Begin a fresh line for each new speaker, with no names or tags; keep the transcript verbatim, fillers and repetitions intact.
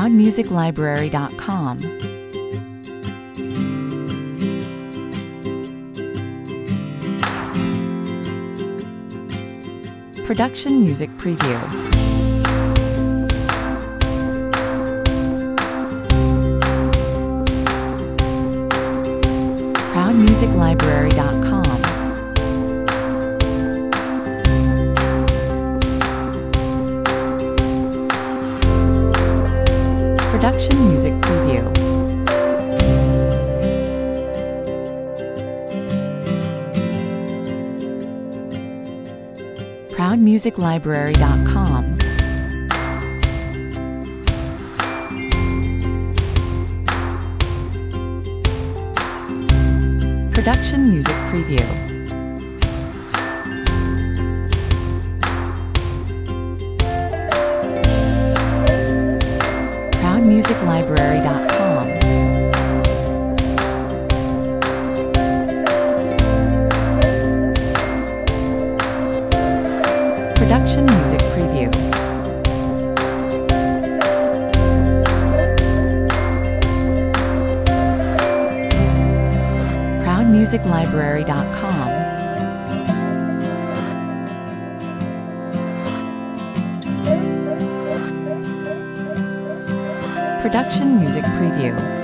proud music library dot com. Production Music Preview. proud music library dot com. Production Music Preview. proud music library dot com. Production Music Preview. proud music library dot com. Production Music Preview. proud music library dot com. Production Music Preview.